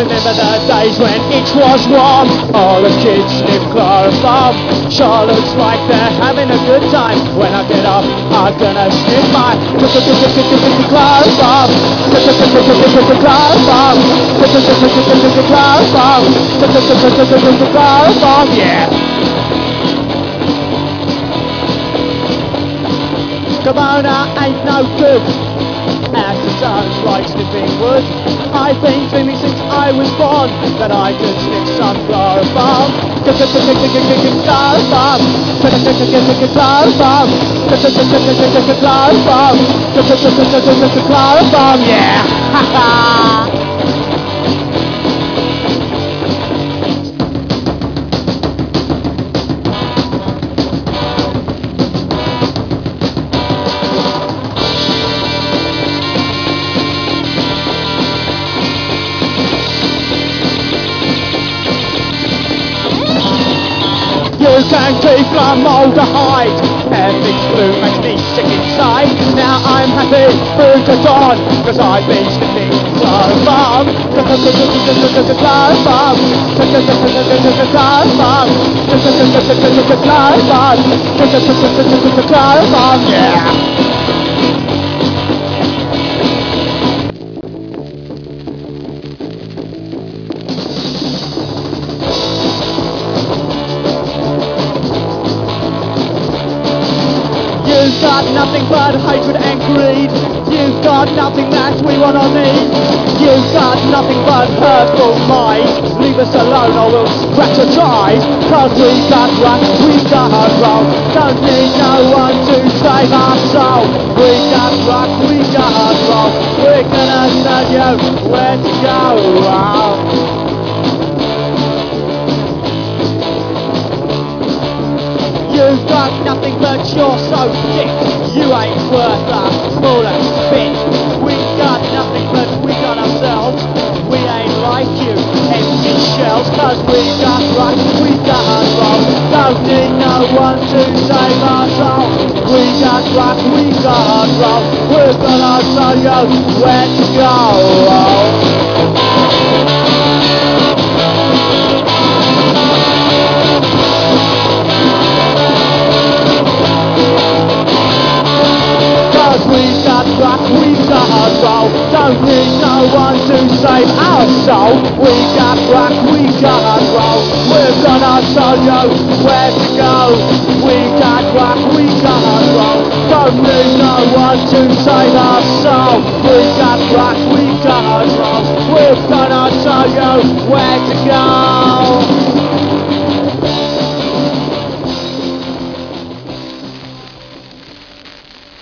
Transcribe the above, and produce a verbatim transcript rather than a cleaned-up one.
Remember the days when it was warm, all the kids sniff chloroform. Sure looks like they're having a good time. When I get up, I'm gonna sniff my chloroform. Chloroform. Chloroform. Chloroform, yeah. Corona ain't no good, acetone like sniffing wood. I've been dreaming since I was born that I could sniff some chloroform. Chloroform. Chloroform. Chloroform, yeah. Ha ha. You can keep formaldehyde. Everything's blue makes me sick inside. Now I'm happy through to dawn, cause I've been sniffing chloroform. Chloroform. Chloroform. Chloroform, yeah. You've got nothing but hatred and greed. You've got nothing that we want or need. You've got nothing but hurtful minds. Leave us alone or we'll scratch your tries. Cause we got rock, we got roll. Don't need no one to save our soul. We got rock, we got roll. We're gonna tell you where to go. Oh. You've got nothing but you're so thick. You ain't worth a smallest bit. We got nothing but we got ourselves. We ain't like you, empty shells. Cause we got rock, we got roll. Don't need no one to save our soul. We got rock, we got roll. We're gonna tell you where to go. We got roll, don't need no one to save our soul. We got rock, we got roll. We're gonna tell you where to go. We got rock, we got roll. Don't need no one to save our soul. We got rock, we got roll. We're gonna tell you where to go.